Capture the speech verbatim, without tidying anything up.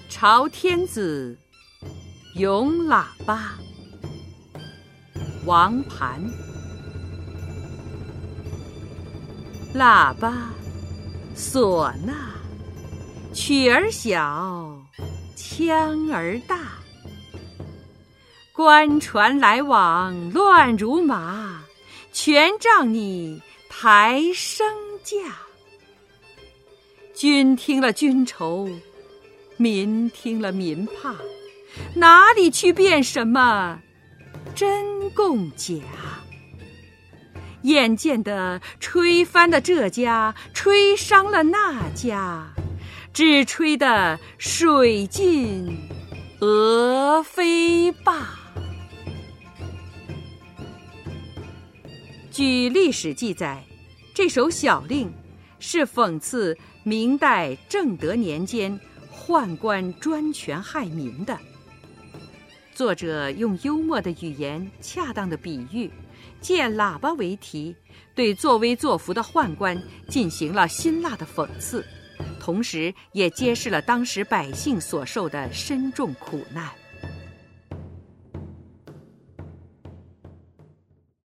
朝天子，咏喇叭。王盘。喇叭，唢呐，曲儿小，腔儿大。官船来往乱如麻，全仗你抬升价。君听了君愁，民听了民怕，哪里去辨什么真共假？眼见的吹翻了这家，吹伤了那家，只吹得水尽鹅飞罢。据历史记载，这首小令是讽刺明代正德年间宦官专权害民的。作者用幽默的语言、恰当的比喻，借喇叭为题，对作威作福的宦官进行了辛辣的讽刺，同时也揭示了当时百姓所受的深重苦难。